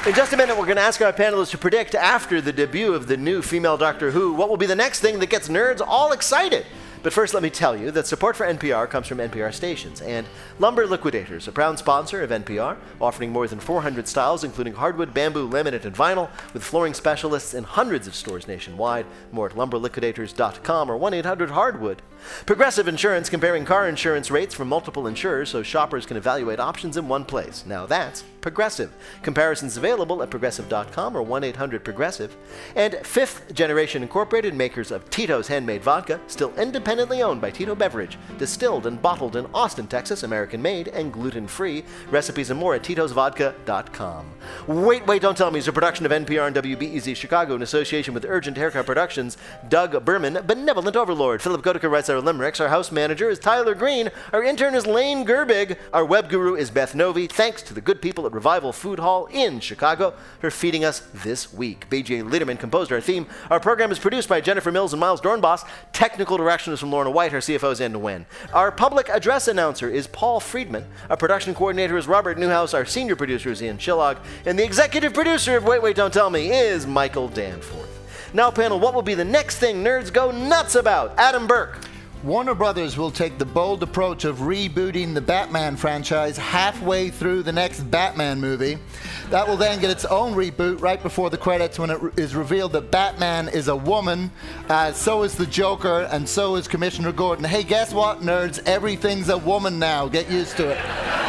In just a minute, we're going to ask our panelists to predict, after the debut of the new female Doctor Who, what will be the next thing that gets nerds all excited. But first, let me tell you that support for NPR comes from NPR stations and Lumber Liquidators, a proud sponsor of NPR, offering more than 400 styles, including hardwood, bamboo, laminate, and vinyl, with flooring specialists in hundreds of stores nationwide. More at lumberliquidators.com or 1-800-HARDWOOD. Progressive Insurance, comparing car insurance rates from multiple insurers so shoppers can evaluate options in one place. Now that's Progressive. Comparisons available at progressive.com or 1-800-PROGRESSIVE. And Fifth Generation Incorporated, makers of Tito's Handmade Vodka, still independently owned by Tito Beverage, distilled and bottled in Austin, Texas, American-made and gluten-free. Recipes and more at titosvodka.com. Wait, Don't Tell Me is a production of NPR and WBEZ Chicago in association with Urgent Haircut Productions. Doug Berman, Benevolent Overlord. Philip Goedeke writes our limericks. Our house manager is Tyler Green. Our intern is Lane Gerbig. Our web guru is Beth Novi. Thanks to the good people at Revival Food Hall in Chicago for feeding us this week. B.J. Liederman composed our theme. Our program is produced by Jennifer Mills and Miles Dornbos. Technical direction is from Lorna White. Our CFO is Ann Nguyen. Our public address announcer is Paul Friedman. Our production coordinator is Robert Newhouse. Our senior producer is Ian Chillog. And the executive producer of Wait, Don't Tell Me is Michael Danforth. Now, panel, what will be the next thing nerds go nuts about? Adam Burke. Warner Brothers will take the bold approach of rebooting the Batman franchise halfway through the next Batman movie. That will then get its own reboot right before the credits, when it is revealed that Batman is a woman, so is the Joker, and so is Commissioner Gordon. Hey, guess what, nerds? Everything's a woman now. Get used to it.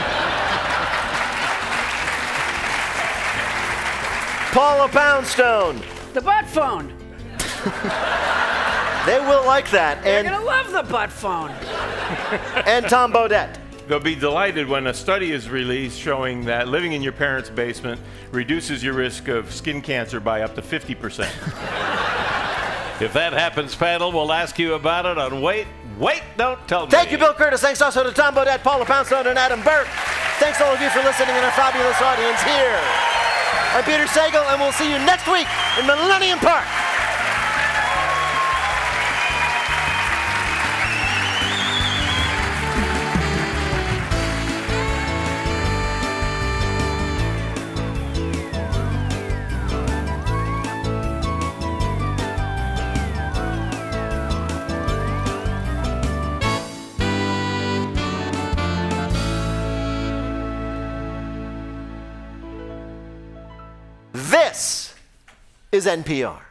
Paula Poundstone. The butt phone. They will like that. They're going to love the butt phone. And Tom Bodett. They'll be delighted when a study is released showing that living in your parents' basement reduces your risk of skin cancer by up to 50%. If that happens, panel, we'll ask you about it on Wait, Don't Tell Me. Thank you, Bill Curtis. Thanks also to Tom Bodett, Paula Poundstone, and Adam Burke. Thanks all of you for listening and our fabulous audience here. I'm Peter Sagal, and we'll see you next week in Millennium Park. This is NPR.